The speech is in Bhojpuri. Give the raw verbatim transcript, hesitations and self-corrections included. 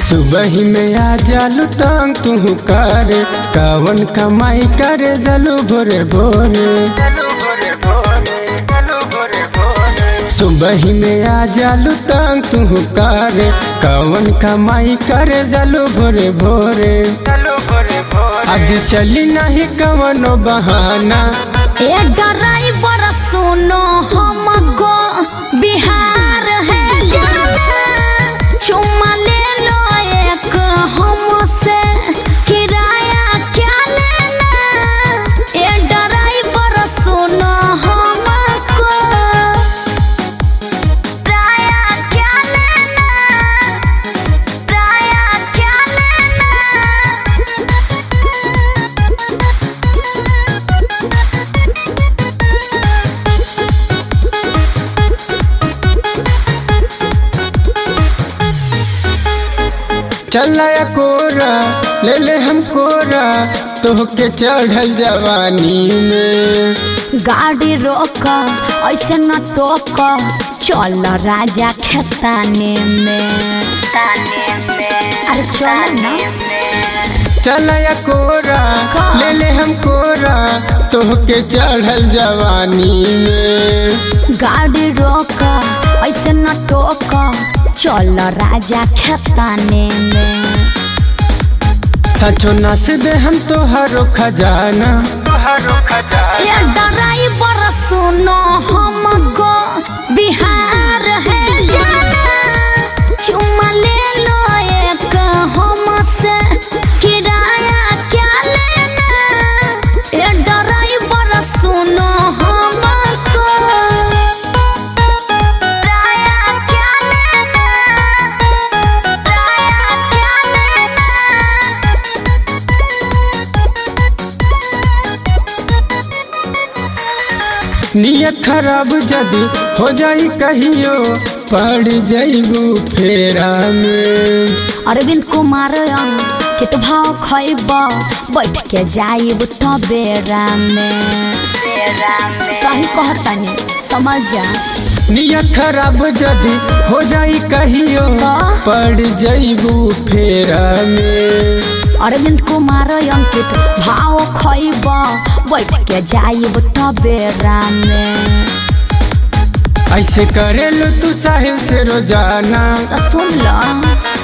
सुबह में आ जालू तंग तू करे कवन कमाई करे जलू भोरे भोरे। सुबह में आ जालू तंग तू करे कवन कमाई करे जलू भोरे भोरे। आज चली नहीं कवनो बहाना ए ड्राइवर सुनो हमको बिहार है जाना, चुम्मा ले लो एक हमसे किराया क्या लेना। ए ड्राइवर सुनो हमको किराया क्या लेना, किराया क्या लेना। चलाया कोरा ले ले हम कोरा तोहके चढ़ल जवानी में। गाड़ी रोक ऐसे न टोक चल राजा खेताने में। अरे चल ना चलाया कोरा ले ले हम कोरा तोहके चढ़ल जवानी में। गाड़ी रोक ऐसे न टोक चल राजा खेताने में। सचो नाच दे हम तोहरो खजाना। ये ड्राइवर सुनो हमको बिहार है जाना, चुम्मा ले लो एक हमसे किराया क्या लेना। ये ड्राइवर सुनो हमको किराया क्या लेना, किराया क्या लेना। नियत खराब जदी हो जाई कहियो पड़ जाइबू फेरा में। अरविंद कुमार कित भाव खैब बैठ के जाइब तबेरा में। सही कहतानी समझ जा। नियत खराब जदी हो जाई कहियो पड़ जाइबू फेरा में। अरविंद कुमार अंकित भाव खैब बैठ के जाइब तबेरा में। ऐसे करेलू तू साहिल से रोजाना। तो सुन लो